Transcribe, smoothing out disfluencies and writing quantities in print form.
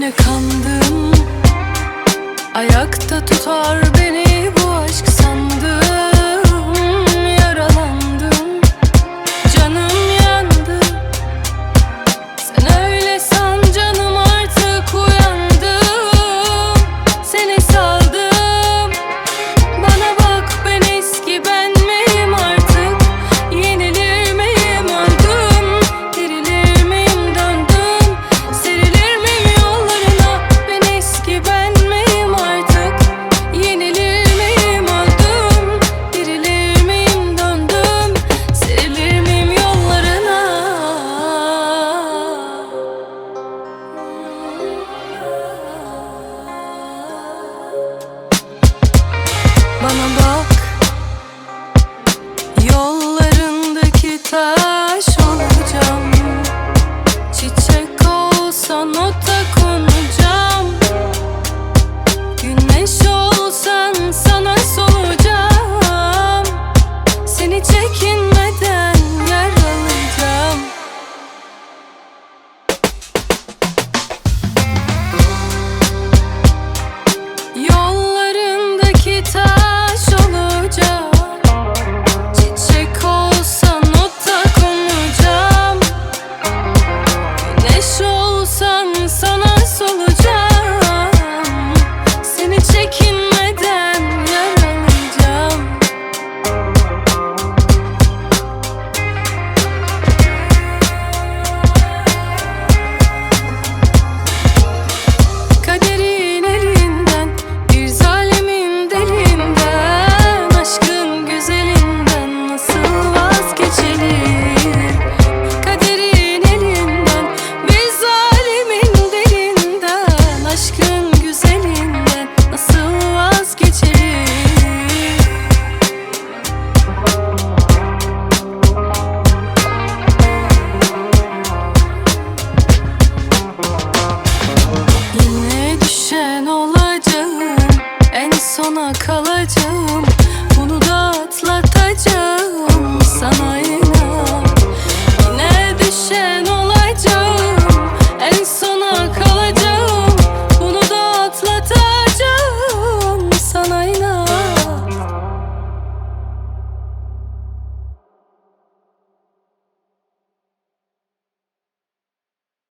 Yine kandım, ayakta tutar beni bu aşk sandım. Yaralandım, canım yandı. Sen öyle san canım, artık uyandım. Seni saldım, bana bak ben eski ben miyim artık? Yenilir miyim, öldüm, dirilir miyim, döndüm, serilir miyim yollarına? Ben eski ben miyim artık? Yenilir miyim, öldüm, dirilir miyim, döndüm, serilir miyim yollarına? Bana bak, yollarındaki taş olacağım. Çiçek olsan ota konacağım. Güneş olsan sana solacağım. Seni çekinmeden yer alacağım. Yollarındaki taş olacağım. Çiçek olsan ota konacağım. Güneş olsan sana solacağım. Seni çekinmeden yer alacağım. Kaderin elinden, bir zalimin delinden, aşkın güzelinden nasıl vazgeçelim? Kaderin elinden, bir zalimin delinden, aşkın güzelinden nasıl vazgeçelim? Yine düşen olacağım, en sona kalacağım.